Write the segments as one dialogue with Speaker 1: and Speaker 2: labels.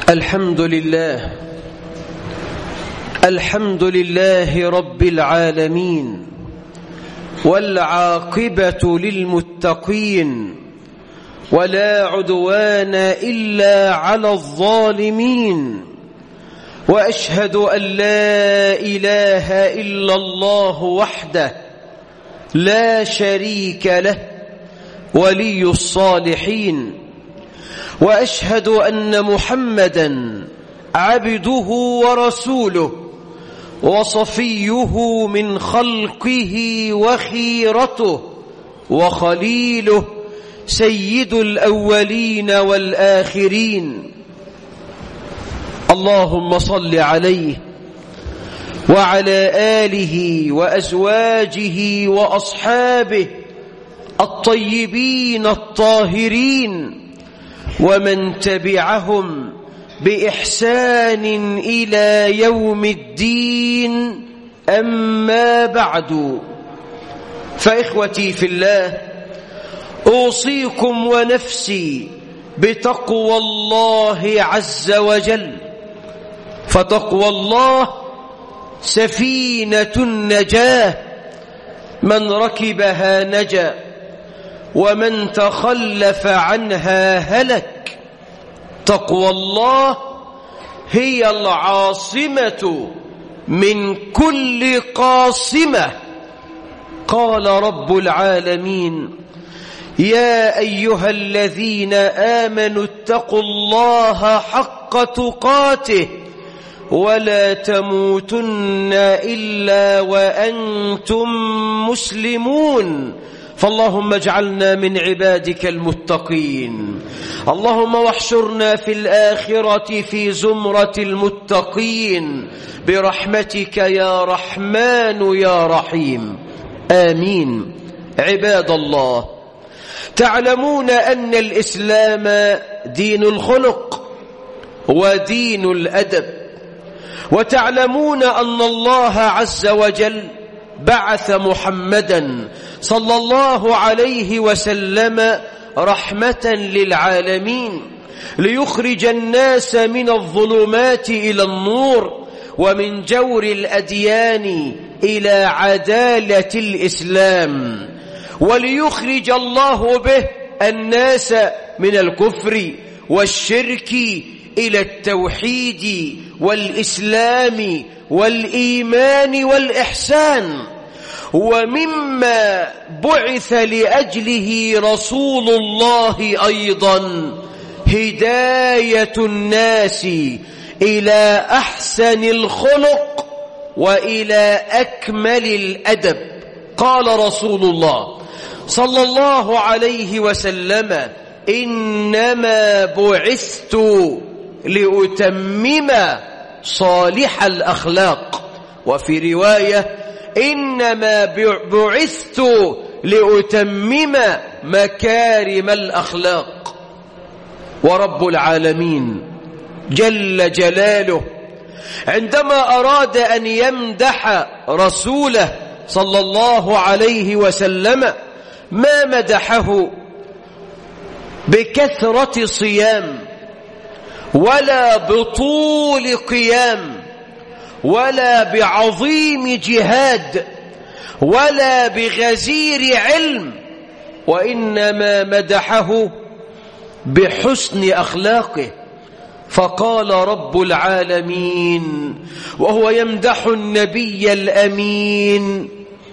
Speaker 1: الحمد لله رب العالمين، والعاقبة للمتقين، ولا عدوان إلا على الظالمين. وأشهد أن لا إله إلا الله وحده لا شريك له ولي الصالحين، وأشهد أن محمدًا عبده ورسوله وصفيه من خلقه وخيرته وخليله، سيد الأولين والآخرين. اللهم صل عليه وعلى آله وأزواجه وأصحابه الطيبين الطاهرين، ومن تبعهم بإحسان إلى يوم الدين. أما بعد، فإخوتي في الله، أوصيكم ونفسي بتقوى الله عز وجل، فتقوى الله سفينة النجاة، من ركبها نجا ومن تخلف عنها هلك. تقوى الله هي العاصمة من كل قاصمة. قال رب العالمين: يا أيها الذين آمنوا اتقوا الله حق تقاته ولا تموتن إلا وأنتم مسلمون. فاللهم اجعلنا من عبادك المتقين، اللهم واحشرنا في الآخرة في زمرة المتقين برحمتك يا رحمن يا رحيم، آمين. عباد الله، تعلمون أن الإسلام دين الخلق ودين الأدب، وتعلمون أن الله عز وجل بعث محمدًا صلى الله عليه وسلم رحمة للعالمين، ليخرج الناس من الظلمات إلى النور، ومن جور الأديان إلى عدالة الإسلام، وليخرج الله به الناس من الكفر والشرك إلى التوحيد والإسلام والإيمان والإحسان. ومما بعث لأجله رسول الله أيضا هداية الناس إلى أحسن الخلق وإلى أكمل الأدب. قال رسول الله صلى الله عليه وسلم: إنما بعثت لأتمم صالح الأخلاق. وفي رواية: إنما بعثت لأتمم مكارم الأخلاق. ورب العالمين جل جلاله عندما أراد أن يمدح رسوله صلى الله عليه وسلم ما مدحه بكثرة صيام ولا بطول قيام ولا بعظيم جهاد ولا بغزير علم، وإنما مدحه بحسن أخلاقه. فقال رب العالمين وهو يمدح النبي الأمين: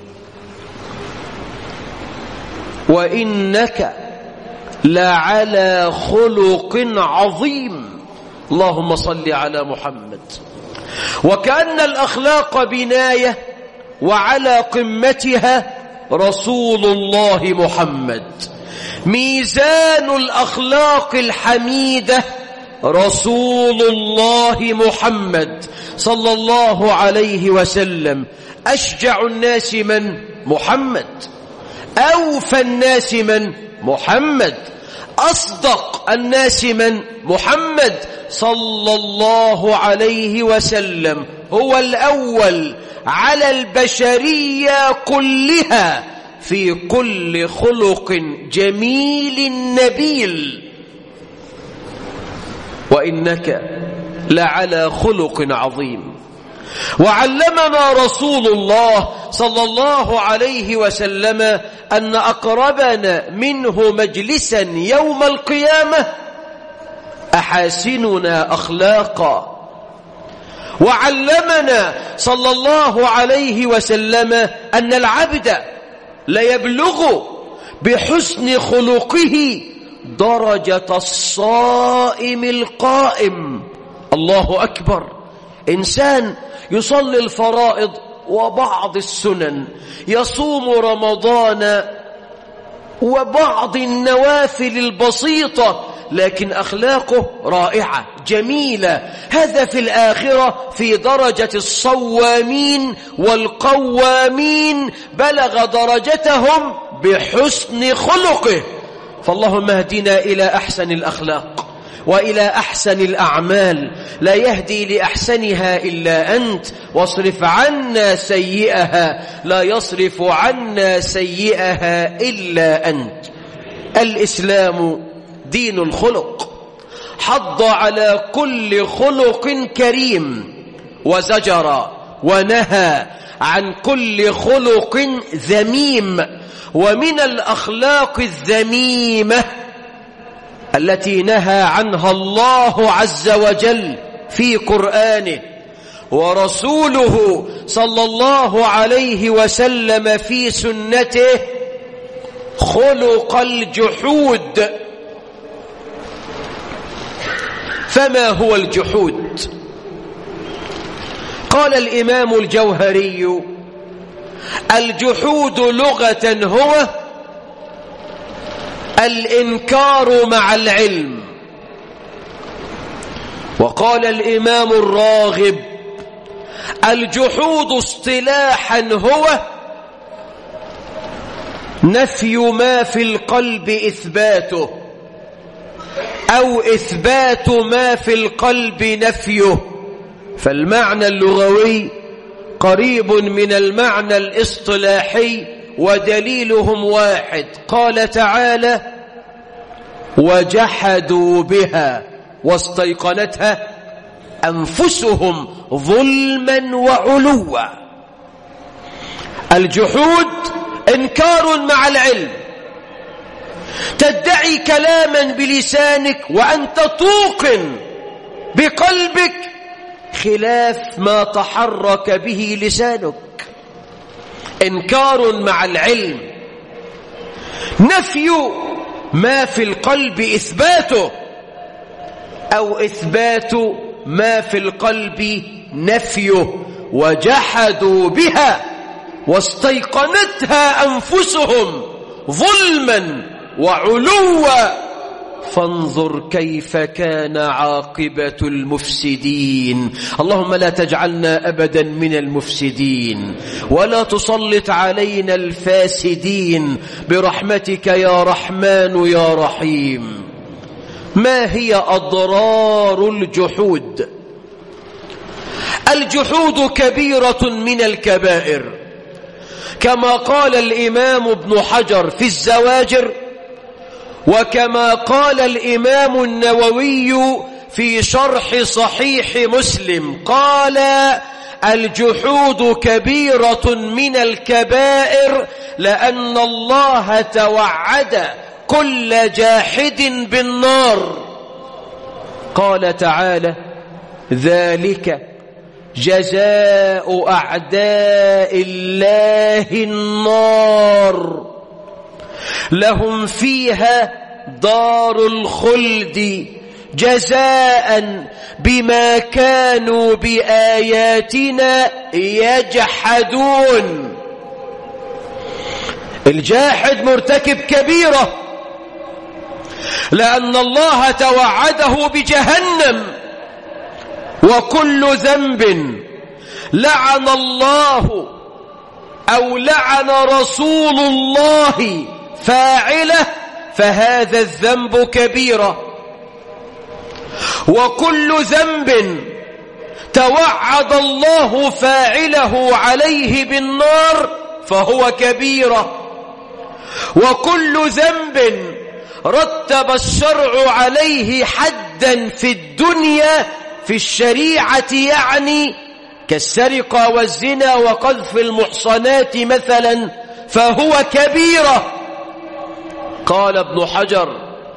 Speaker 1: وإنك لعلى خلق عظيم. اللهم صل على محمد. وكأن الأخلاق بناية، وعلى قمتها رسول الله محمد. ميزان الأخلاق الحميدة رسول الله محمد صلى الله عليه وسلم. أشجع الناس من؟ محمد. أوفى الناس من؟ محمد. أصدق الناس من؟ محمد صلى الله عليه وسلم. هو الأول على البشرية كلها في كل خلق جميل نبيل. وإنك لعلى خلق عظيم. وعلمنا رسول الله صلى الله عليه وسلم أن أقربنا منه مجلسا يوم القيامة أحاسننا أخلاقا. وعلمنا صلى الله عليه وسلم أن العبد ليبلغ بحسن خلقه درجة الصائم القائم. الله أكبر. إنسان يصلي الفرائض وبعض السنن، يصوم رمضان وبعض النوافل البسيطة، لكن أخلاقه رائعة جميلة. هذا في الآخرة في درجة الصوامين والقوامين، بلغ درجتهم بحسن خلقه. فاللهم اهدنا إلى أحسن الأخلاق وإلى أحسن الأعمال، لا يهدي لأحسنها إلا أنت، واصرف عنا سيئها لا يصرف عنا سيئها إلا أنت. الإسلام دين الخلق، حض على كل خلق كريم، وزجر ونهى عن كل خلق ذميم. ومن الأخلاق الذميمة التي نهى عنها الله عز وجل في قرآنه، ورسوله صلى الله عليه وسلم في سنته، خلق الجحود. فما هو الجحود؟ قال الإمام الجوهري: الجحود لغة هو الإنكار مع العلم. وقال الإمام الراغب: الجحود اصطلاحا هو نفي ما في القلب إثباته، أو إثبات ما في القلب نفيه. فالمعنى اللغوي قريب من المعنى الاصطلاحي، ودليلهم واحد. قال تعالى: وجحدوا بها واستيقنتها أنفسهم ظلما وعلوا. الجحود إنكار مع العلم، تدعي كلاما بلسانك وأنت توقن بقلبك خلاف ما تحرك به لسانك. إنكار مع العلم، نفي ما في القلب إثباته، أو إثبات ما في القلب نفيه. وجحدوا بها واستيقنتها أنفسهم ظلما وعلوا فانظر كيف كان عاقبة المفسدين. اللهم لا تجعلنا أبدا من المفسدين، ولا تسلط علينا الفاسدين برحمتك يا رحمن يا رحيم. ما هي أضرار الجحود؟ الجحود كبيرة من الكبائر، كما قال الإمام ابن حجر في الزواجر، وكما قال الإمام النووي في شرح صحيح مسلم. قال: الجحود كبيرة من الكبائر، لأن الله توعد كل جاحد بالنار. قال تعالى: ذلك جزاء أعداء الله النار لهم فيها دار الخلد جزاء بما كانوا بآياتنا يجحدون. الجاحد مرتكب كبيرة، لأن الله توعده بجهنم. وكل ذنب لعن الله أو لعن رسول الله فاعله فهذا الذنب كبيرة. وكل ذنب توعد الله فاعله عليه بالنار فهو كبيرة. وكل ذنب رتب الشرع عليه حدا في الدنيا في الشريعة يعني كالسرقة والزنا وقذف المحصنات مثلا فهو كبيرة. قال ابن حجر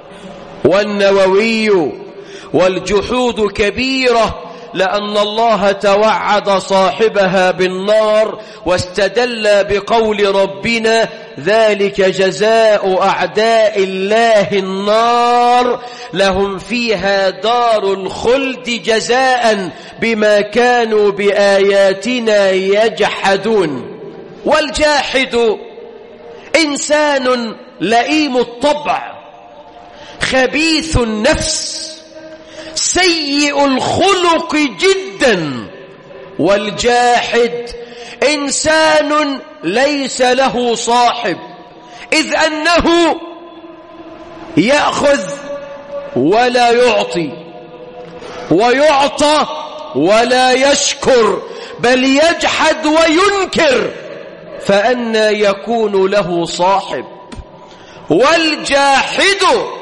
Speaker 1: والنووي والجحود كبيرة لأن الله توعد صاحبها بالنار واستدل بقول ربنا ذلك جزاء أعداء الله النار لهم فيها دار الخلد جزاء بما كانوا بآياتنا يجحدون. والجاحد إنسان لئيم الطبع خبيث النفس سيء الخلق جدا. والجاحد إنسان ليس له صاحب إذ أنه يأخذ ولا يعطي ويعطى ولا يشكر بل يجحد وينكر فأنى يكون له صاحب. والجاحد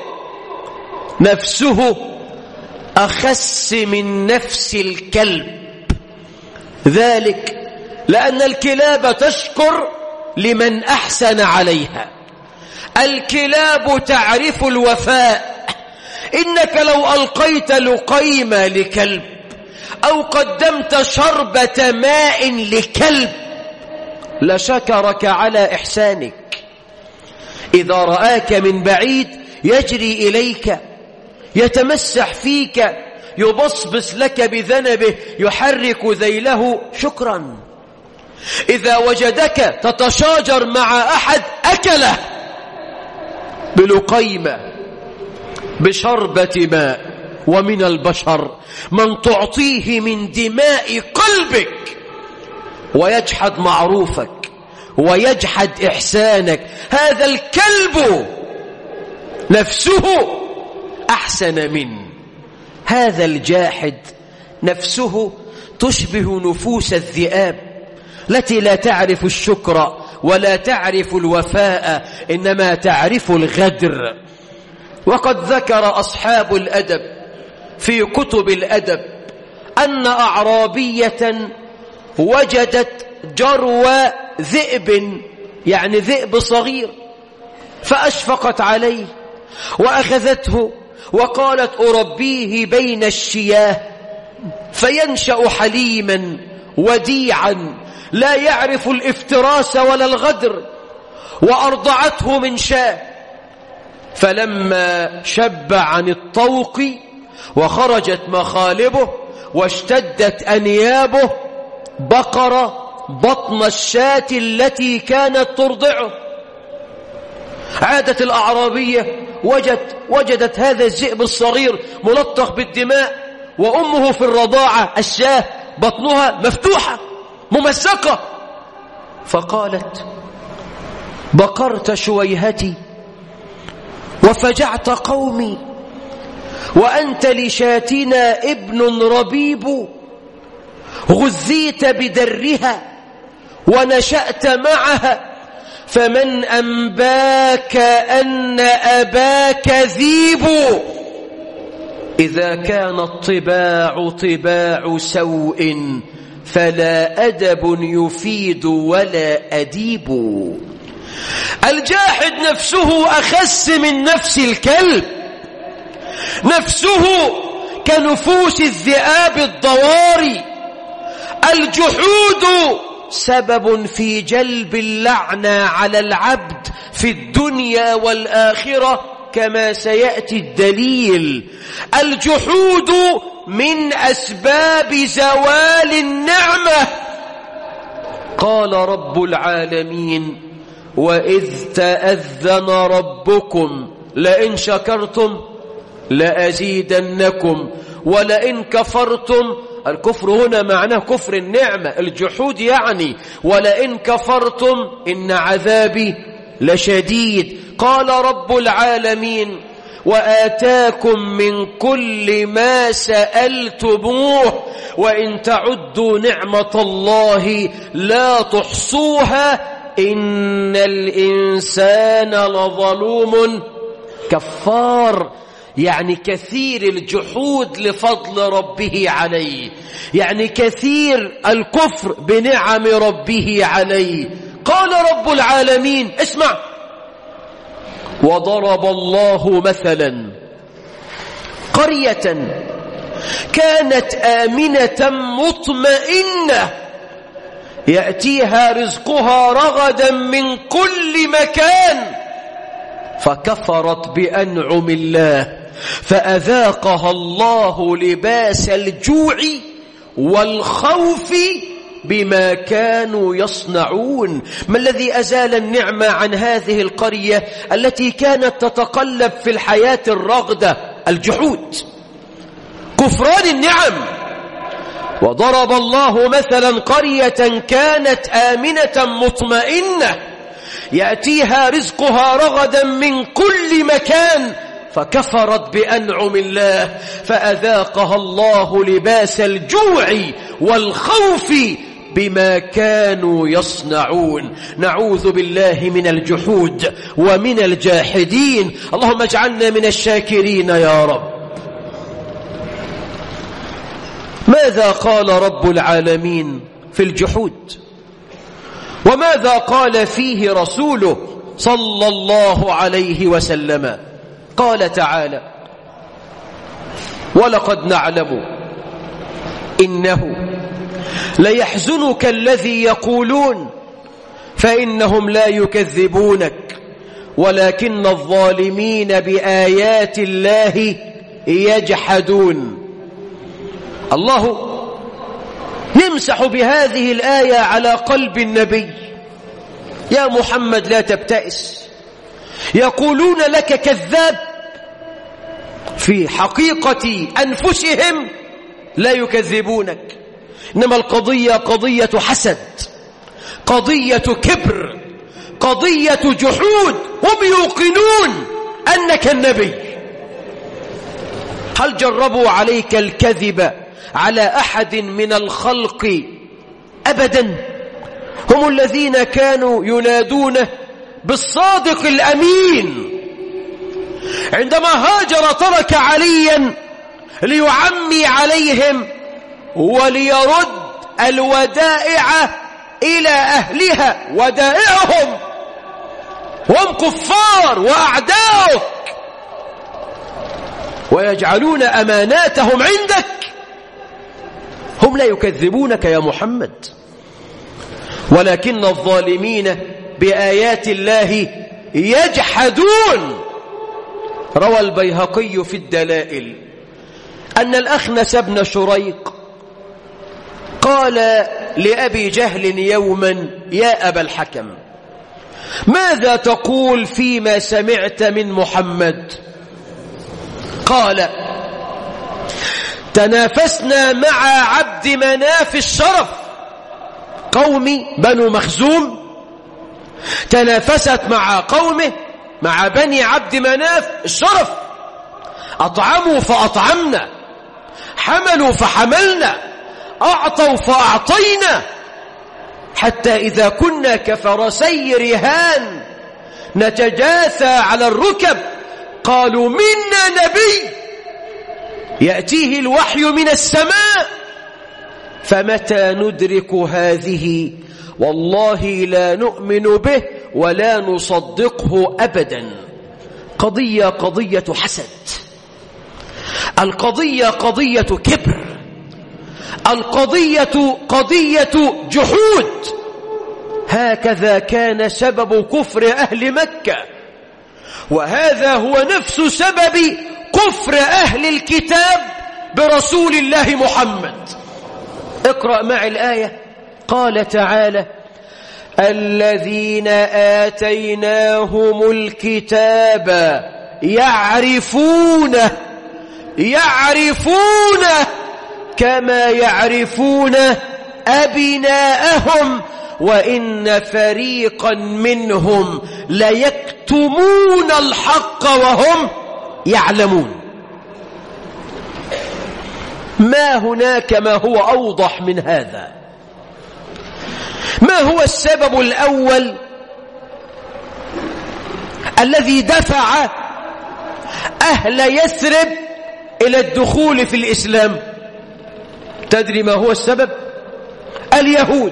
Speaker 1: نفسه أخس من نفس الكلب، ذلك لأن الكلاب تشكر لمن أحسن عليها. الكلاب تعرف الوفاء. إنك لو ألقيت لقيمة لكلب أو قدمت شربة ماء لكلب لشكرك على إحسانك. إذا رآك من بعيد يجري إليك يتمسح فيك يبصبص لك بذنبه يحرك ذيله شكرا. إذا وجدك تتشاجر مع أحد أكله بلقيمة بشربة ماء. ومن البشر من تعطيه من دماء قلبك ويجحد معروفك ويجحد إحسانك. هذا الكلب نفسه أحسن منه. هذا الجاحد نفسه تشبه نفوس الذئاب التي لا تعرف الشكر ولا تعرف الوفاء إنما تعرف الغدر. وقد ذكر أصحاب الأدب في كتب الأدب أن أعرابية وجدت جروى ذئب يعني ذئب صغير فأشفقت عليه وأخذته وقالت أربيه بين الشياه فينشأ حليما وديعا لا يعرف الافتراس ولا الغدر. وأرضعته من شاه فلما شب عن الطوق وخرجت مخالبه واشتدت أنيابه بقر بطن الشاة التي كانت ترضعه. عادت الأعرابية وجدت هذا الذئب الصغير ملطخ بالدماء وأمه في الرضاعة الشاة بطنها مفتوحة ممزقة فقالت بقرت شويهتي وفجعت قومي وأنت لشاتنا ابن ربيب غذيت بدرها ونشأت معها فمن أنباك أن أباك ذيب. إذا كان الطباع طباع سوء فلا أدب يفيد ولا أديب. الجاحد نفسه أخس من نفس الكلب. نفسه كنفوس الذئاب الضواري. الجحود سبب في جلب اللعنة على العبد في الدنيا والآخرة كما سيأتي الدليل. الجحود من أسباب زوال النعمة. قال رب العالمين وإذ تأذن ربكم لئن شكرتم لأزيدنكم ولئن كفرتم. الكفر هنا معناه كفر النعمة. الجحود يعني ولئن كفرتم إن عذابي لشديد. قال رب العالمين وآتاكم من كل ما سألتموه وإن تعدوا نعمة الله لا تحصوها إن الإنسان لظلوم كفار. يعني كثير الجحود لفضل ربه عليه، يعني كثير الكفر بنعم ربه عليه. قال رب العالمين اسمع: وضرب الله مثلا قرية كانت آمنة مطمئنة يأتيها رزقها رغدا من كل مكان فكفرت بأنعم الله فأذاقها الله لباس الجوع والخوف بما كانوا يصنعون. ما الذي أزال النعمة عن هذه القرية التي كانت تتقلب في الحياة الرغدة؟ الجحود، كفران النعم. وضرب الله مثلا قرية كانت آمنة مطمئنة يأتيها رزقها رغدا من كل مكان فكفرت بأنعم الله فأذاقها الله لباس الجوع والخوف بما كانوا يصنعون. نعوذ بالله من الجحود ومن الجاحدين. اللهم اجعلنا من الشاكرين يا رب. ماذا قال رب العالمين في الجحود؟ وماذا قال فيه رسوله صلى الله عليه وسلم؟ قال تعالى: ولقد نعلم إنه ليحزنك الذي يقولون فإنهم لا يكذبونك ولكن الظالمين بآيات الله يجحدون. الله يمسح بهذه الآية على قلب النبي: يا محمد لا تبتئس، يقولون لك كذاب، في حقيقة أنفسهم لا يكذبونك، إنما القضية قضية حسد، قضية كبر، قضية جحود. هم يوقنون أنك النبي. هل جربوا عليك الكذب على أحد من الخلق؟ أبدا. هم الذين كانوا ينادونه بالصادق الأمين. عندما هاجر ترك عليا ليعمي عليهم وليرد الودائع إلى أهلها. ودائعهم هم كفار وأعداؤك ويجعلون أماناتهم عندك. هم لا يكذبونك يا محمد، ولكن الظالمين بآيات الله يجحدون. روى البيهقي في الدلائل أن الأخنس بن شريق قال لأبي جهل يوما: يا أبا الحكم، ماذا تقول فيما سمعت من محمد؟ قال: تنافسنا مع عبد مناف الشرف، قومي بنو مخزوم تنافست مع قومه مع بني عبد مناف الشرف، أطعموا فأطعمنا، حملوا فحملنا، أعطوا فأعطينا، حتى إذا كنا كفرسي رهان نتجاثى على الركب قالوا: منا نبي يأتيه الوحي من السماء، فمتى ندرك هذه؟ والله لا نؤمن به ولا نصدقه أبدا. قضية حسد، القضية قضية كبر، القضية قضية جحود. هكذا كان سبب كفر أهل مكة، وهذا هو نفس سبب كفر أهل الكتاب برسول الله محمد. اقرأ معي الآية. قال تعالى: الذين آتيناهم الكتاب يعرفونه كما يعرفون أبناءهم وإن فريقا منهم ليكتمون الحق وهم يعلمون. ما هناك ما هو أوضح من هذا. ما هو السبب الأول الذي دفع أهل يثرب إلى الدخول في الإسلام؟ تدري ما هو السبب؟ اليهود.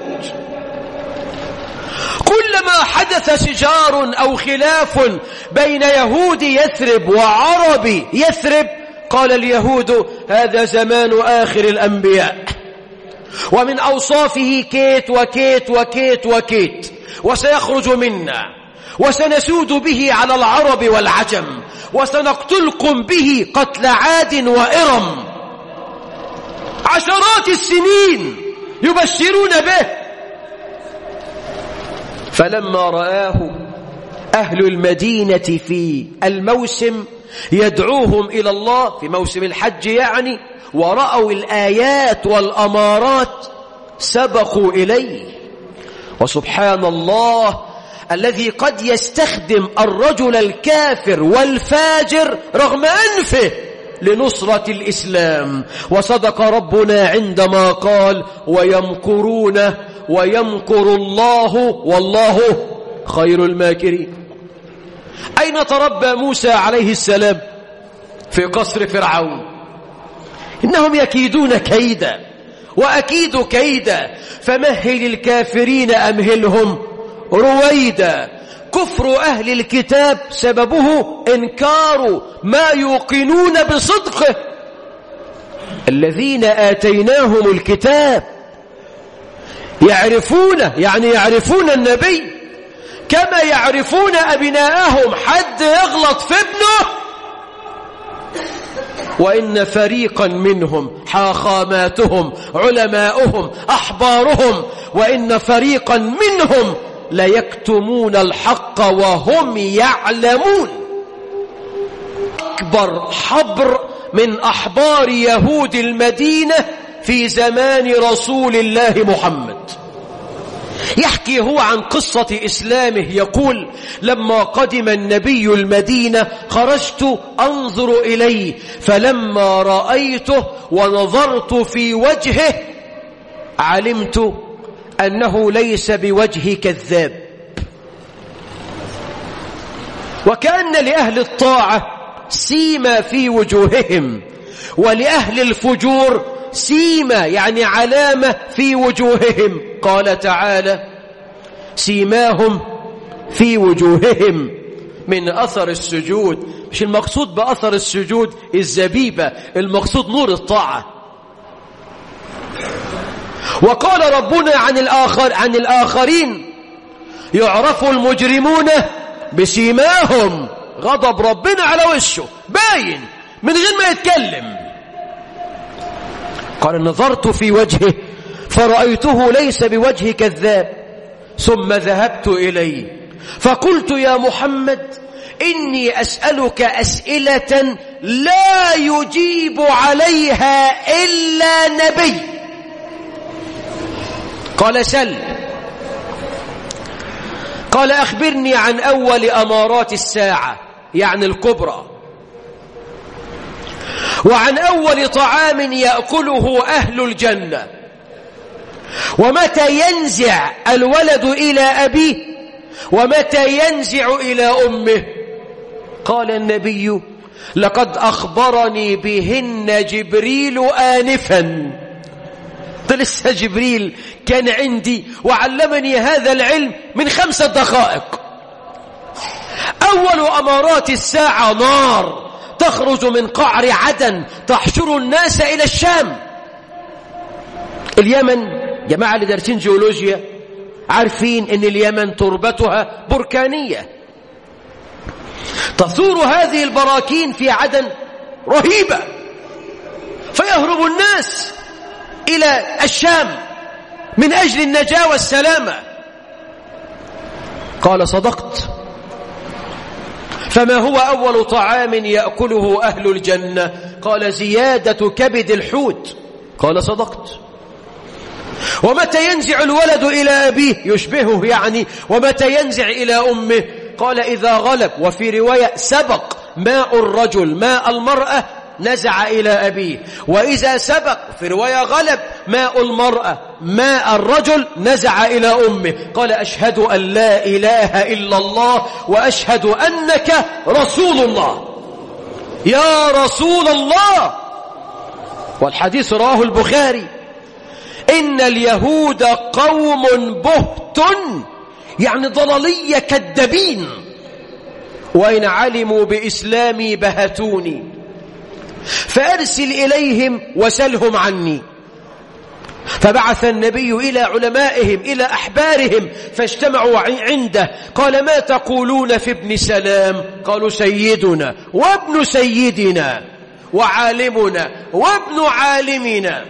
Speaker 1: كلما حدث شجار أو خلاف بين يهود يثرب وعرب يثرب قال اليهود هذا زمان آخر الأنبياء، ومن أوصافه كيت وكيت وكيت وكيت، وسيخرج منا وسنسود به على العرب والعجم، وسنقتلكم به قتل عاد وإرم. عشرات السنين يبشرون به. فلما رآه أهل المدينة في الموسم يدعوهم إلى الله في موسم الحج يعني، ورأوا الآيات والأمارات سبقوا إليه. وسبحان الله الذي قد يستخدم الرجل الكافر والفاجر رغم أنفه لنصرة الإسلام. وصدق ربنا عندما قال ويمكرون ويمكر الله والله خير الماكرين. أين تربى موسى عليه السلام؟ في قصر فرعون. إنهم يكيدون كيدا وأكيد كيدا، فمهل الكافرين أمهلهم رويدا. كفر أهل الكتاب سببه إنكار ما يوقنون بصدقه. الذين آتيناهم الكتاب يعرفونه، يعني يعرفون النبي كما يعرفون أبناءهم. حد يغلط في ابنه وإن فريقا منهم حاخاماتهم علماؤهم أحبارهم، وإن فريقا منهم ليكتمون الحق وهم يعلمون. أكبر حبر من أحبار يهود المدينة في زمان رسول الله محمد. يحكي هو عن قصة إسلامه، يقول لما قدم النبي المدينة خرجت أنظر إليه، فلما رأيته ونظرت في وجهه علمت أنه ليس بوجه كذاب. وكأن لأهل الطاعة سيما في وجوههم، ولأهل الفجور سيما يعني علامة في وجوههم. قال تعالى سيماهم في وجوههم من أثر السجود. مش المقصود بأثر السجود الزبيبة، المقصود نور الطاعة. وقال ربنا عن الآخرين يعرف المجرمون بسيماهم. غضب ربنا على وشه باين من غير ما يتكلم. قال نظرت في وجهه فرأيته ليس بوجه كذاب، ثم ذهبت إليه فقلت يا محمد إني أسألك أسئلة لا يجيب عليها إلا نبي. قال سل. قال أخبرني عن أول أمارات الساعة يعني الكبرى، وعن أول طعام يأكله أهل الجنة، ومتى ينزع الولد إلى أبيه، ومتى ينزع إلى أمه. قال النبي لقد أخبرني بهن جبريل آنفا. لسه جبريل كان عندي وعلمني هذا العلم من 5 دقائق. أول أمارات الساعة نار تخرج من قعر عدن تحشر الناس إلى الشام. اليمن، جماعة اللي دارسين جيولوجيا عارفين ان اليمن تربتها بركانية، تثور هذه البراكين في عدن رهيبة، فيهرب الناس إلى الشام من أجل النجاة والسلامة. قال صدقت. فما هو أول طعام يأكله أهل الجنة؟ قال زيادة كبد الحوت. قال صدقت. ومتى ينزع الولد إلى أبيه يشبهه يعني، ومتى ينزع إلى أمه؟ قال إذا غلب، وفي رواية سبق ماء الرجل ماء المرأة نزع إلى أبيه، وإذا سبق في رواية غلب ماء المرأة ماء الرجل نزع إلى أمه. قال أشهد أن لا إله إلا الله وأشهد أنك رسول الله. يا رسول الله. والحديث رواه البخاري: إن اليهود قوم بهت، يعني ضلالية كذابين، وإن علموا بإسلامي بهتوني، فأرسل إليهم وسلهم عني. فبعث النبي إلى علمائهم إلى أحبارهم فاجتمعوا عنده. قال: ما تقولون في ابن سلام؟ قالوا: سيدنا وابن سيدنا وعالمنا وابن عالمنا.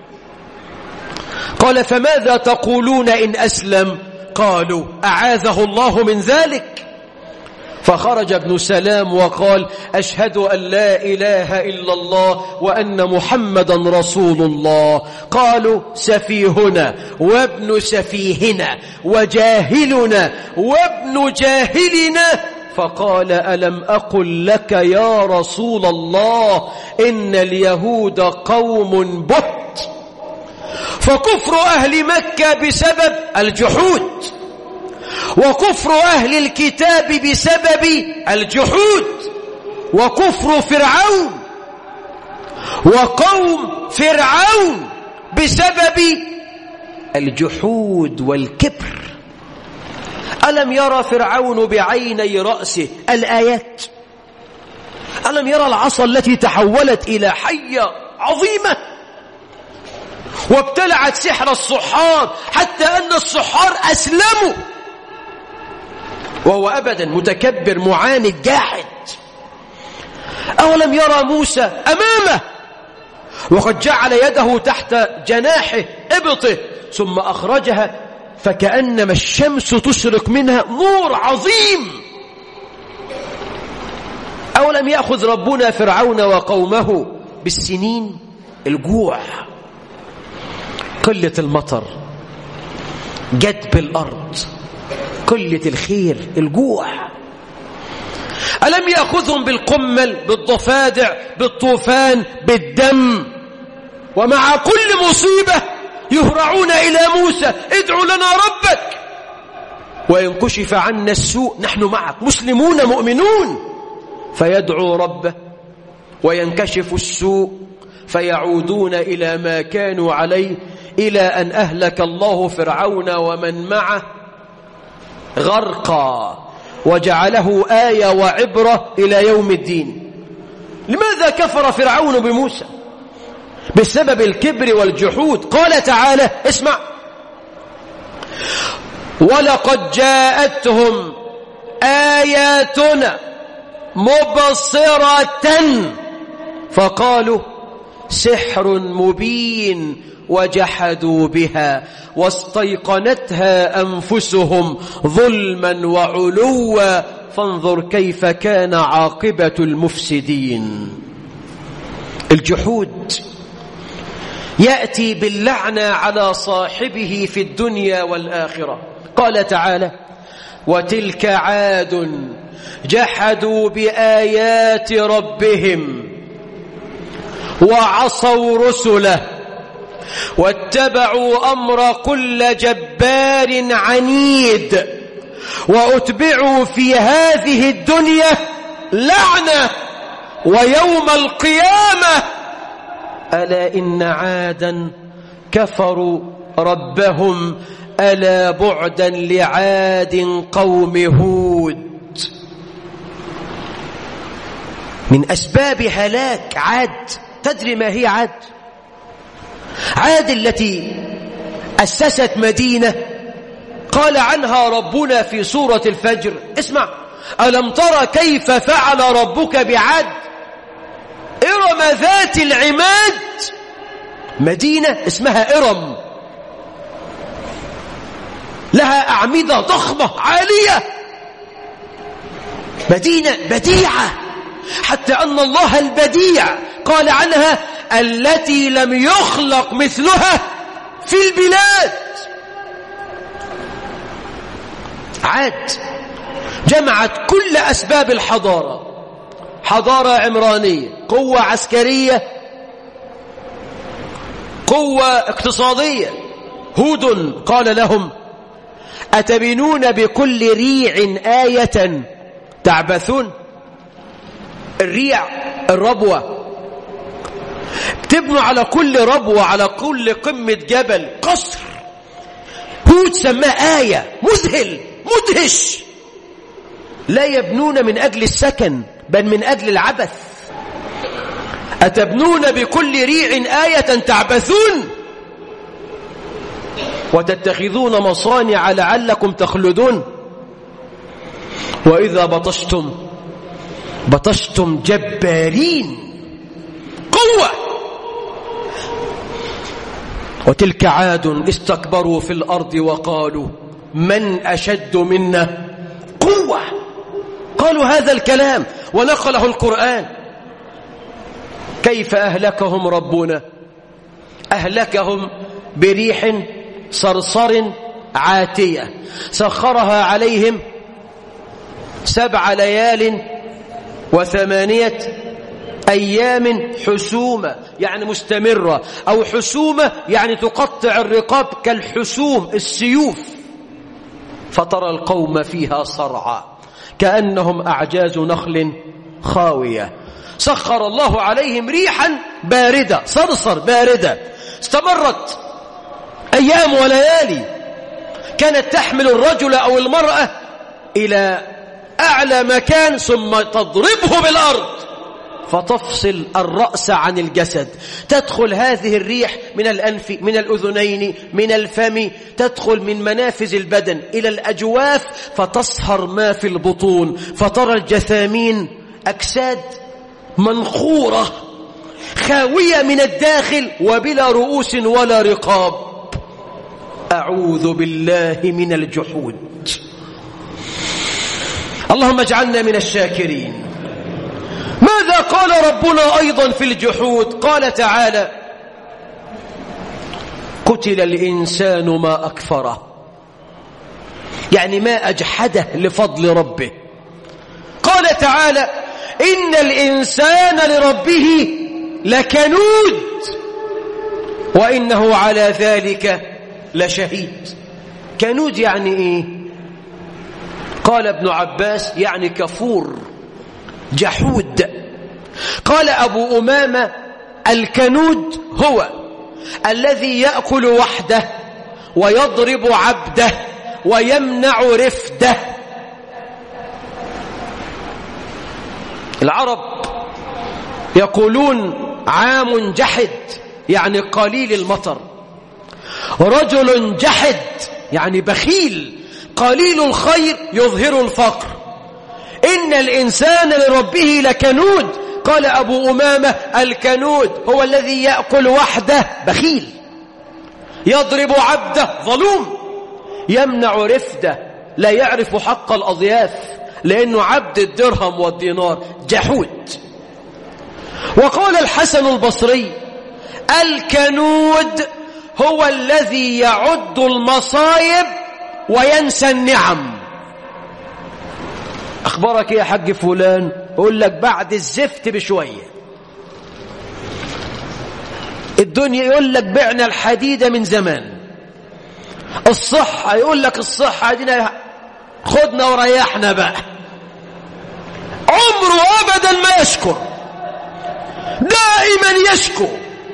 Speaker 1: قال: فماذا تقولون إن أسلم؟ قالوا: أعاذه الله من ذلك. فخرج ابن سلام وقال: أشهد أن لا إله إلا الله وأن محمدا رسول الله. قالوا: سفيهنا وابن سفيهنا وجاهلنا وابن جاهلنا. فقال: ألم أقل لك يا رسول الله إن اليهود قوم بهت؟ فكفر أهل مكة بسبب الجحود، وكفر أهل الكتاب بسبب الجحود، وكفر فرعون وقوم فرعون بسبب الجحود والكبر. ألم يرى فرعون بعيني رأسه الآيات؟ ألم يرى العصا التي تحولت إلى حية عظيمة وابتلعت سحر السحار حتى أن السحار أسلموا، وهو أبدا متكبر معاند جاحد؟ أولم يرى موسى أمامه وقد جعل يده تحت جناحه إبطه ثم أخرجها فكأنما الشمس تشرق منها نور عظيم؟ أولم يأخذ ربنا فرعون وقومه بالسنين؟ الجوع، قلة المطر، جدب الأرض، قلة الخير، الجوع. ألم يأخذهم بالقمل، بالضفادع، بالطوفان، بالدم؟ ومع كل مصيبة يهرعون إلى موسى: ادعو لنا ربك، وإن كشف عنا السوء نحن معك مسلمون مؤمنون. فيدعو ربه وينكشف السوء فيعودون إلى ما كانوا عليه، إلى أن أهلك الله فرعون ومن معه غرقا وجعله آية وعبرة إلى يوم الدين. لماذا كفر فرعون بموسى؟ بسبب الكبر والجحود. قال تعالى: اسمع: ولقد جاءتهم آياتنا مبصرة فقالوا سحر مبين وجحدوا بها واستيقنتها أنفسهم ظلما وعلوا فانظر كيف كان عاقبة المفسدين. الجحود يأتي باللعنة على صاحبه في الدنيا والآخرة. قال تعالى: وتلك عاد جحدوا بآيات ربهم وعصوا رسله واتبعوا أمر كل جبار عنيد وأتبعوا في هذه الدنيا لعنة ويوم القيامة ألا إن عادا كفروا ربهم ألا بعدا لعاد قوم هود. من أسباب هلاك عاد، تدري ما هي عاد؟ عاد التي أسست مدينة قال عنها ربنا في سورة الفجر: اسمع: ألم ترى كيف فعل ربك بعاد إرم ذات العماد. مدينة اسمها إرم، لها أعمدة ضخمة عالية، مدينة بديعة، حتى أن الله البديع قال عنها: التي لم يخلق مثلها في البلاد. عاد جمعت كل أسباب الحضارة: حضارة عمرانية، قوة عسكرية، قوة اقتصادية. هود قال لهم: أتبنون بكل ريع آية تعبثون؟ الريع الربوة، تبنوا على كل ربوة، على كل قمة جبل قصر. هود سماه آية، مذهل مدهش. لا يبنون من أجل السكن بل من أجل العبث. أتبنون بكل ريع آية تعبثون وتتخذون مصانع لعلكم تخلدون. وإذا بطشتم جبارين، قوة. وتلك عاد استكبروا في الأرض وقالوا من أشد منا قوة. قالوا هذا الكلام ونقله القرآن. كيف أهلكهم ربنا؟ أهلكهم بريح صرصر عاتية سخرها عليهم 7 ليال و8 أيام حسومة، يعني مستمرة، أو حسومة يعني تقطع الرقاب كالحسوم السيوف. فترى القوم فيها صرعى كأنهم أعجاز نخل خاوية. سخر الله عليهم ريحا باردة، صرصر باردة، استمرت أيام وليالي، كانت تحمل الرجل أو المرأة إلى أعلى مكان ثم تضربه بالأرض فتفصل الرأس عن الجسد. تدخل هذه الريح من الأنف، من الأذنين، من الفم، تدخل من منافذ البدن إلى الأجواف فتصهر ما في البطون، فترى الجثامين أجساد منخورة خاوية من الداخل وبلا رؤوس ولا رقاب. أعوذ بالله من الجحود. اللهم اجعلنا من الشاكرين. ماذا قال ربنا أيضا في الجحود؟ قال تعالى قتل الإنسان ما أكفره، يعني ما أجحده لفضل ربه. قال تعالى إن الإنسان لربه لكنود وإنه على ذلك لشهيد. كنود يعني إيه؟ قال ابن عباس يعني كفور جحود. قال أبو أمامة الكنود هو الذي يأكل وحده ويضرب عبده ويمنع رفده. العرب يقولون عام جحد يعني قليل المطر، رجل جحد يعني بخيل قليل الخير يظهر الفقر. إن الإنسان لربه لكنود. قال أبو أمامة الكنود هو الذي يأكل وحده بخيل، يضرب عبده ظلوم، يمنع رفده لا يعرف حق الأضياف لأنه عبد الدرهم والدينار، جحود. وقال الحسن البصري الكنود هو الذي يعد المصايب وينسى النعم. أخبارك يا حاج فلان؟ يقول لك بعد الزفت بشوية. الدنيا يقول لك بعنا الحديدة من زمان. الصحة يقول لك الصحة دينا خدنا وريحنا بقى. عمره أبدا ما يشكر، دائما يشكو.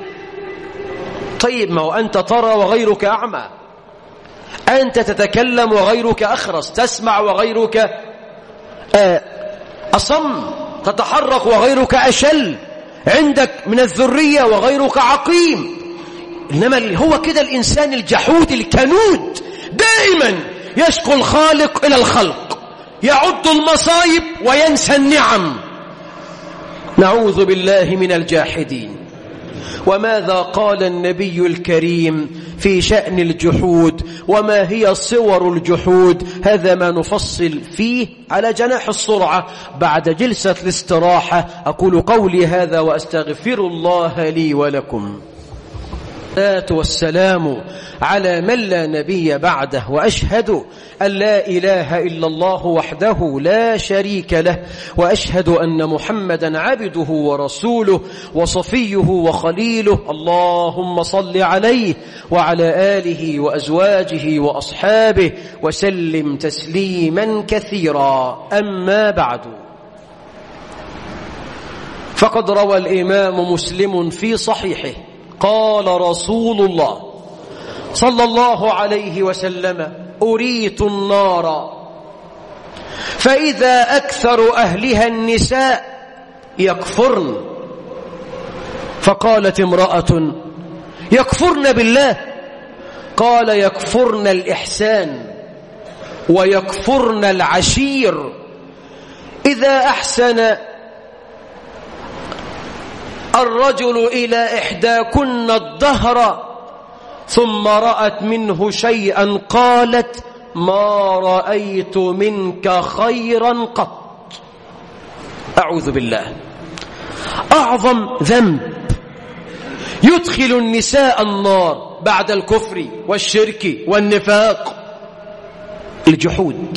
Speaker 1: طيب ما هو أنت ترى وغيرك أعمى، أنت تتكلم وغيرك أخرس، تسمع وغيرك أصم، تتحرك وغيرك أشل، عندك من الذرية وغيرك عقيم. إنما هو كده الإنسان الجحود الكنود دائما يشكو الخالق إلى الخلق، يعد المصايب وينسى النعم. نعوذ بالله من الجاحدين. وماذا قال النبي الكريم في شأن الجحود؟ وما هي صور الجحود؟ هذا ما نفصل فيه على جناح السرعة بعد جلسة الاستراحة. أقول قولي هذا وأستغفر الله لي ولكم. والسلام على من لا نبي بعده، وأشهد أن لا إله إلا الله وحده لا شريك له، وأشهد أن محمدا عبده ورسوله وصفيه وخليله. اللهم صل عليه وعلى آله وأزواجه وأصحابه وسلم تسليما كثيرا. أما بعد، فقد روى الإمام مسلم في صحيحه قال رسول الله صلى الله عليه وسلم: أريت النار فإذا أكثر أهلها النساء يكفرن. فقالت امرأة: يكفرن بالله؟ قال: يكفرن الإحسان ويكفرن العشير. إذا أحسن الرجل إلى إحداكن الدهر ثم رأت منه شيئا قالت: ما رأيت منك خيرا قط. أعوذ بالله. أعظم ذنب يدخل النساء النار بعد الكفر والشرك والنفاق الجحود.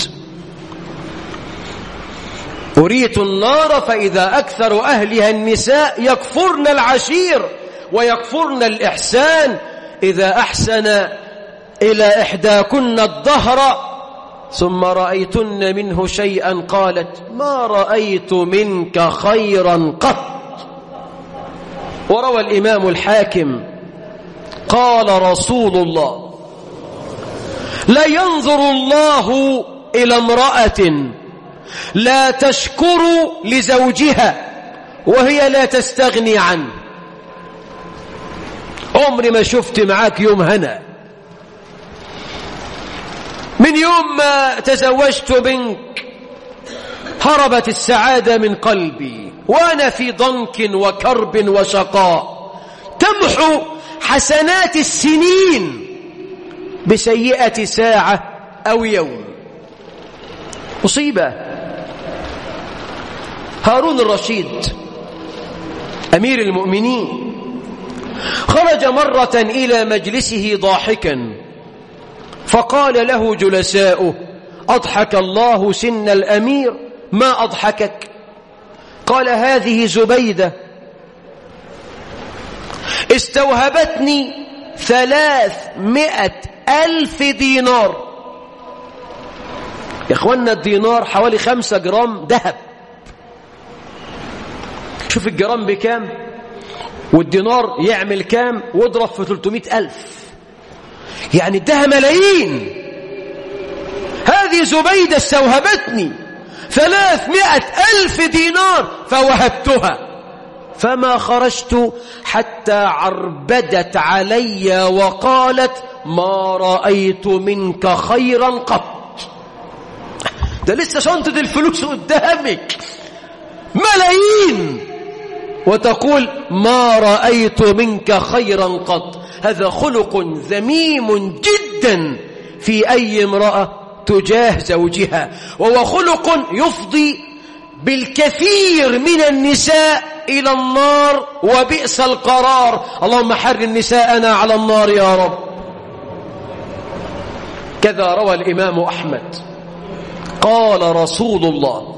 Speaker 1: أريت النار فإذا أكثر أهلها النساء يكفرن العشير ويكفرن الإحسان. إذا أحسن إلى إحداكن الدهر ثم رأيتن منه شيئا قالت: ما رأيت منك خيرا قط. وروى الإمام الحاكم قال رسول الله: لا ينظر الله إلى امرأة لا تشكر لزوجها وهي لا تستغني عنه. عمري ما شفت معاك يوم هنا. من يوم ما تزوجت منك هربت السعادة من قلبي وأنا في ضنك وكرب وشقاء. تمحو حسنات السنين بسيئة ساعة أو يوم. مصيبة. هارون الرشيد أمير المؤمنين خرج مرة إلى مجلسه ضاحكا فقال له جلساؤه: أضحك الله سن الأمير، ما أضحكك؟ قال: هذه زبيدة استوهبتني 300,000 دينار. يا إخوانا الدينار حوالي 5 جرام ذهب. شوف الجرام بكام والدينار يعمل كام واضرب في 300,000، يعني ادها ملايين. هذه زبيدة استوهبتني 300,000 دينار فوهبتها، فما خرجت حتى عربدت علي وقالت: ما رأيت منك خيرا قط. ده لسه شنطة الفلوس قدامك ملايين وتقول: ما رأيت منك خيرا قط. هذا خلق ذميم جدا في أي امرأة تجاه زوجها، وهو خلق يفضي بالكثير من النساء إلى النار وبئس القرار. اللهم حرم نساءنا على النار يا رب. كذا روى الإمام أحمد قال رسول الله: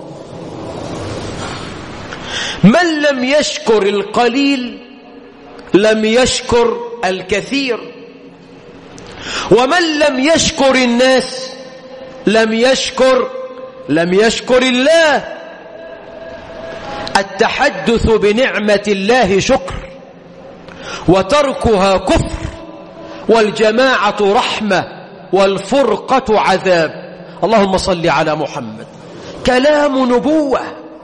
Speaker 1: من لم يشكر القليل لم يشكر الكثير، ومن لم يشكر الناس لم يشكر الله. التحدث بنعمة الله شكر وتركها كفر، والجماعة رحمة والفرقة عذاب. اللهم صل على محمد. كلام نبوة.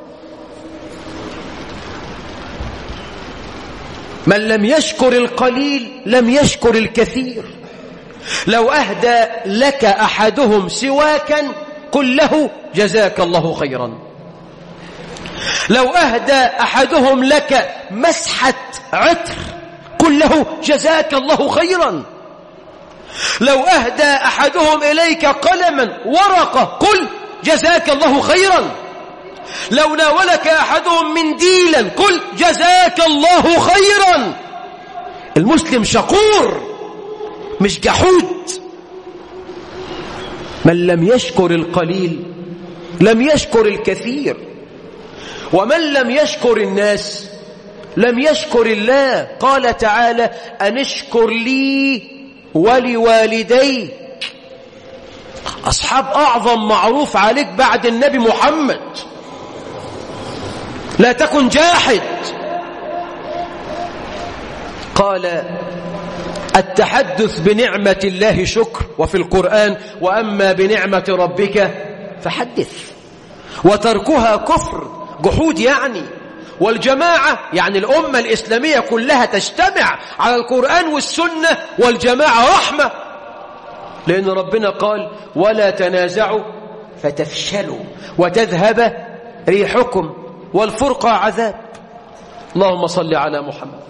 Speaker 1: من لم يشكر القليل لم يشكر الكثير. لو أهدى لك أحدهم سواكا قل له: جزاك الله خيرا. لو أهدى أحدهم لك مسحة عطر قل له: جزاك الله خيرا. لو أهدى أحدهم إليك قلما ورقة قل: جزاك الله خيرا. لو ناولك أحدهم منديلا قل: جزاك الله خيرا. المسلم شكور مش جحود. من لم يشكر القليل لم يشكر الكثير، ومن لم يشكر الناس لم يشكر الله. قال تعالى: أن اشكر لي ولوالديك. أصحاب أعظم معروف عليك بعد النبي محمد. لا تكن جاحد. قال التحدث بنعمة الله شكر، وفي القرآن وأما بنعمة ربك فحدث، وتركها كفر جحود يعني. والجماعة يعني الأمة الإسلامية كلها تجتمع على القرآن والسنة والجماعة رحمة، لأن ربنا قال ولا تنازعوا فتفشلوا وتذهب ريحكم والفرقة عذاب. اللهم صل على محمد.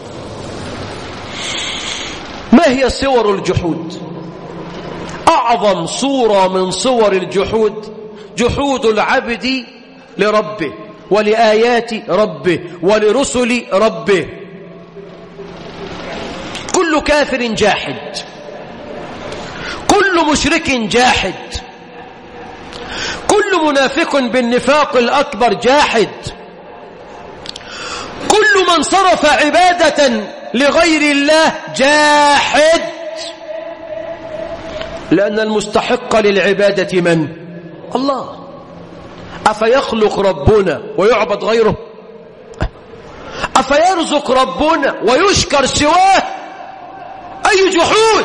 Speaker 1: ما هي صور الجحود؟ أعظم صورة من صور الجحود جحود العبد لربه ولآيات ربه ولرسل ربه. كل كافر جاحد، كل مشرك جاحد، كل منافق بالنفاق الأكبر جاحد، كل من صرف عبادة لغير الله جاحد، لأن المستحق للعبادة من؟ الله. أفيخلق ربنا ويعبد غيره؟ أفيرزق ربنا ويشكر سواه؟ أي جحود!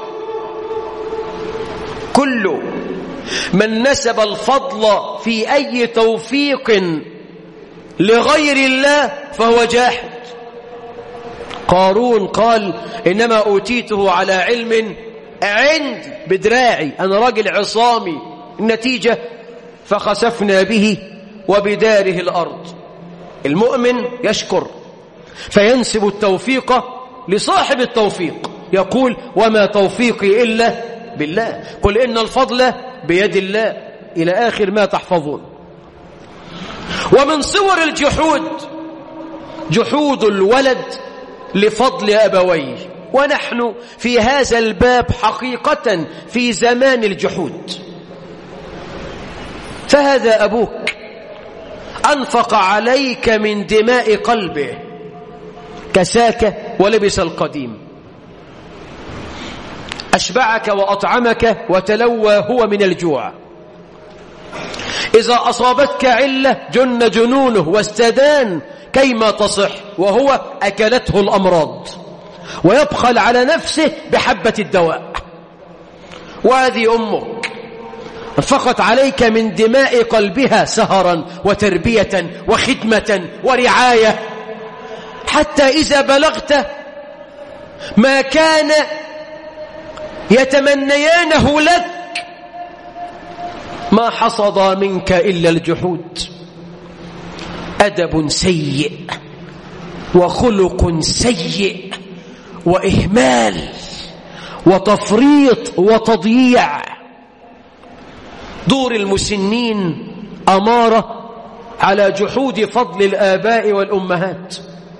Speaker 1: كل من نسب الفضل في أي توفيق لغير الله فهو جاحد. قارون قال إنما أوتيته على علم عندي، بدراعي، أنا راجل عصامي. النتيجة فخسفنا به وبداره الأرض. المؤمن يشكر فينسب التوفيق لصاحب التوفيق، يقول وما توفيقي إلا بالله، قل إن الفضل بيد الله، إلى آخر ما تحفظون. ومن صور الجحود جحود الولد لفضل أبويه، ونحن في هذا الباب حقيقة في زمان الجحود. فهذا أبوك أنفق عليك من دماء قلبه، كساك ولبس القديم، أشبعك وأطعمك وتلوى هو من الجوع. إذا أصابتك علة جن جنونه واستدان كيما تصح، وهو أكلته الأمراض ويبخل على نفسه بحبة الدواء. وهذه أمك انفقت عليك من دماء قلبها سهرا وتربية وخدمة ورعاية، حتى إذا بلغت ما كان يتمنيانه لك ما حصد منك إلا الجحود. أدب سيء وخلق سيء وإهمال وتفريط وتضييع. دور المسنين أمارة على جحود فضل الآباء والأمهات،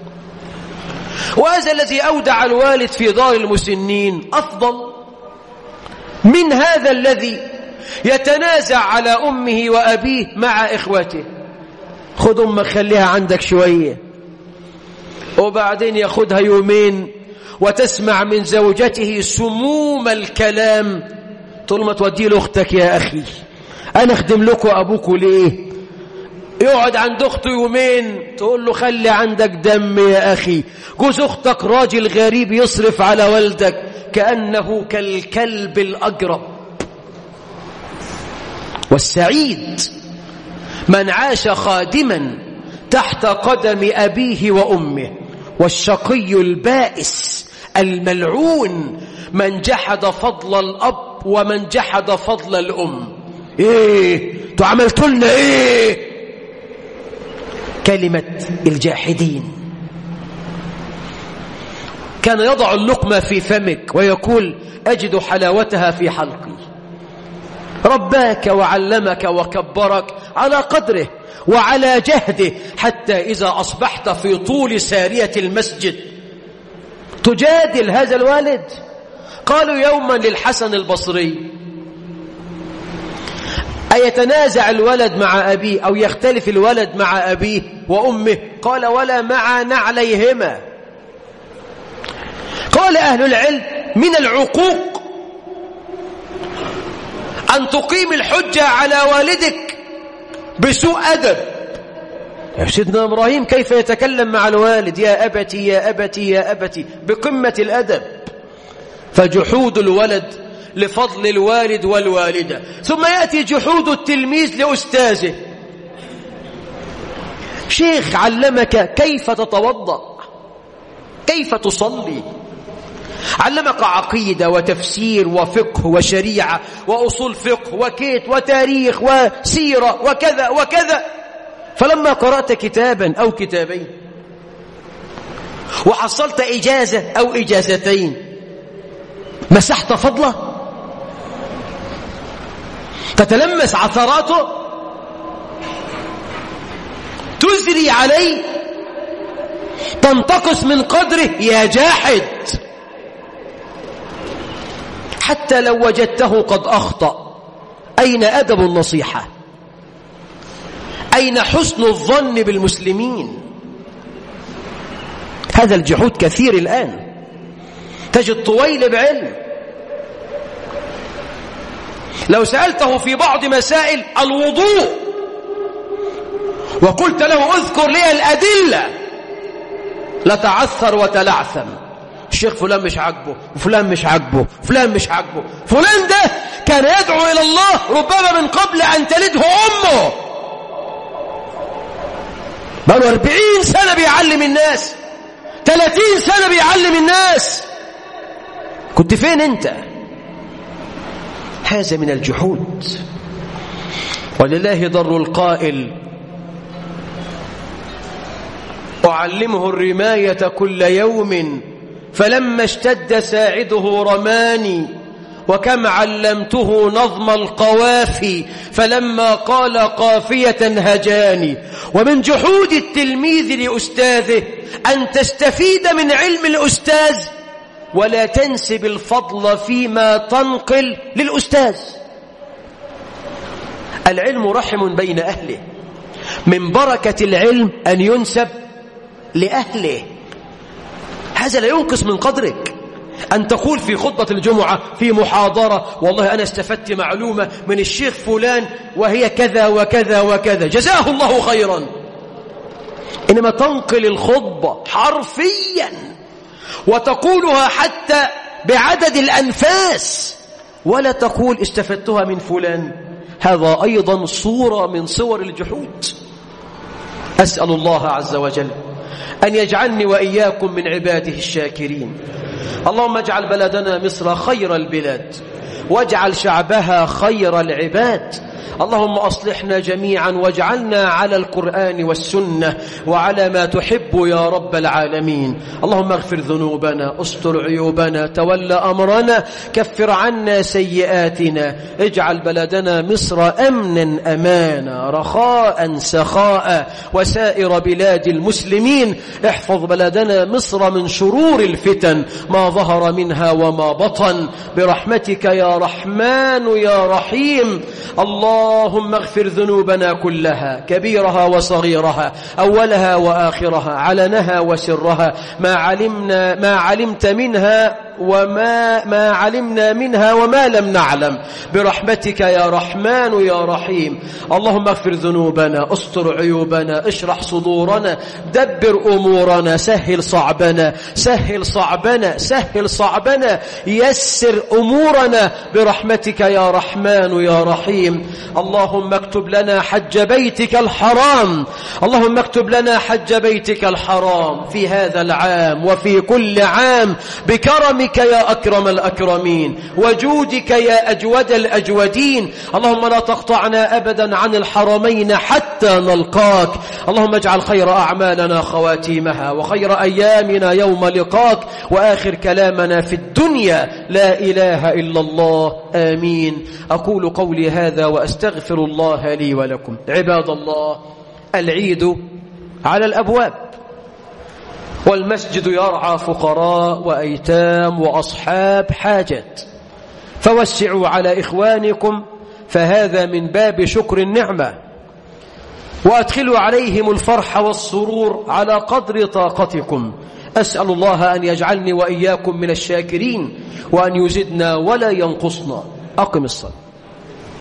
Speaker 1: وهذا الذي أودع الوالد في دار المسنين أفضل من هذا الذي يتنازع على أمه وأبيه مع إخوته. خذ أمك خليها عندك شوية، وبعدين ياخدها يومين وتسمع من زوجته سموم الكلام، طول ما تودي له أختك يا أخي أنا أخدم لكم أبوكوا ليه؟ يقعد عند أخته يومين تقول له خلي عندك دم يا أخي. جوز أختك راجل غريب يصرف على والدك كأنه كالكلب الأجرب. والسعيد من عاش خادما تحت قدم أبيه وأمه، والشقي البائس الملعون من جحد فضل الأب ومن جحد فضل الأم. إيه انتوا عملتوا لنا إيه؟ كلمة الجاحدين. كان يضع اللقمة في فمك ويقول أجد حلاوتها في حلقي. رباك وعلمك وكبرك على قدره وعلى جهده، حتى إذا أصبحت في طول سارية المسجد تجادل هذا الوالد. قالوا يوما للحسن البصري أيتنازع الولد مع أبيه أو يختلف الولد مع أبيه وأمه؟ قال ولا مع نعليهما. قال أهل العلم من العقوق أن تقيم الحجة على والدك بسوء أدب سيدنا إبراهيم كيف يتكلم مع الوالد؟ يا أبتي يا أبتي يا أبتي، بقمة الأدب. فجحود الولد لفضل الوالد والوالدة، ثم يأتي جحود التلميذ لأستاذه. شيخ علمك كيف تتوضأ، كيف تصلي، علمك عقيدة وتفسير وفقه وشريعة وأصول فقه وكيت وتاريخ وسيرة وكذا وكذا، فلما قرأت كتابا أو كتابين وحصلت إجازة أو إجازتين مسحت فضله؟ تتلمس عثراته؟ تزري عليه؟ تنتقص من قدره؟ يا جاحد، حتى لو وجدته قد أخطأ، أين أدب النصيحة؟ أين حسن الظن بالمسلمين؟ هذا الجحود كثير الآن. تجد طويل بعلم لو سألته في بعض مسائل الوضوء وقلت له اذكر لي الأدلة لتعثر وتلعثم. الشيخ فلان مش عاجبه وفلان مش عاجبه وفلان مش عاجبه. فلان ده كان يدعو إلى الله ربما من قبل أن تلده أمه، بقاله 40 سنة بيعلم الناس، 30 سنة بيعلم الناس، كنت فين أنت؟ هذا من الجحود. ولله ضر القائل أعلمه الرماية كل يوم فلما اشتد ساعده رماني، وكم علمته نظم القوافي فلما قال قافية هجاني. ومن جحود التلميذ لأستاذه أن تستفيد من علم الأستاذ ولا تنسب الفضل فيما تنقل للأستاذ. العلم رحم بين أهله، من بركة العلم أن ينسب لأهله، هذا لا ينقص من قدرك. أن تقول في خطبة الجمعة في محاضرة والله أنا استفدت معلومة من الشيخ فلان وهي كذا وكذا وكذا، جزاه الله خيرا. إنما تنقل الخطبة حرفيا وتقولها حتى بعدد الأنفاس ولا تقول استفدتها من فلان، هذا أيضا صورة من صور الجحود. أسأل الله عز وجل أن يجعلني وإياكم من عباده الشاكرين. اللهم اجعل بلدنا مصر خير البلاد واجعل شعبها خير العباد. اللهم أصلحنا جميعا واجعلنا على القرآن والسنة وعلى ما تحب يا رب العالمين. اللهم اغفر ذنوبنا، استر عيوبنا، تولى أمرنا، كفر عنا سيئاتنا، اجعل بلدنا مصر أمنا أمانا رخاء سخاء وسائر بلاد المسلمين. احفظ بلدنا مصر من شرور الفتن ما ظهر منها وما بطن برحمتك يا رحمن يا رحيم. اللهم اغفر ذنوبنا كلها كبيرها وصغيرها أولها وآخرها علنها وسرها ما علمت منها وما علمنا منها وما لم نعلم برحمتك يا رحمن يا رحيم. اللهم اغفر ذنوبنا، استر عيوبنا، اشرح صدورنا، دبر أمورنا، سهل صعبنا سهل صعبنا سهل صعبنا، يسر أمورنا برحمتك يا رحمن يا رحيم. اللهم اكتب لنا حج بيتك الحرام، اللهم اكتب لنا حج بيتك الحرام في هذا العام وفي كل عام بكرمك يا أكرم الأكرمين وجودك يا أجود الأجودين. اللهم لا تقطعنا أبدا عن الحرمين حتى نلقاك. اللهم اجعل خير أعمالنا خواتيمها وخير أيامنا يوم لقاك وآخر كلامنا في الدنيا لا إله إلا الله. آمين. أقول قولي هذا وأستغفر الله لي ولكم. عباد الله، العيد على الأبواب والمسجد يرعى فقراء وأيتام وأصحاب حاجات، فوسعوا على إخوانكم فهذا من باب شكر النعمة، وأدخلوا عليهم الفرح والسرور على قدر طاقتكم. أسأل الله أن يجعلني وإياكم من الشاكرين وأن يزدنا ولا ينقصنا. أقم الصلاة.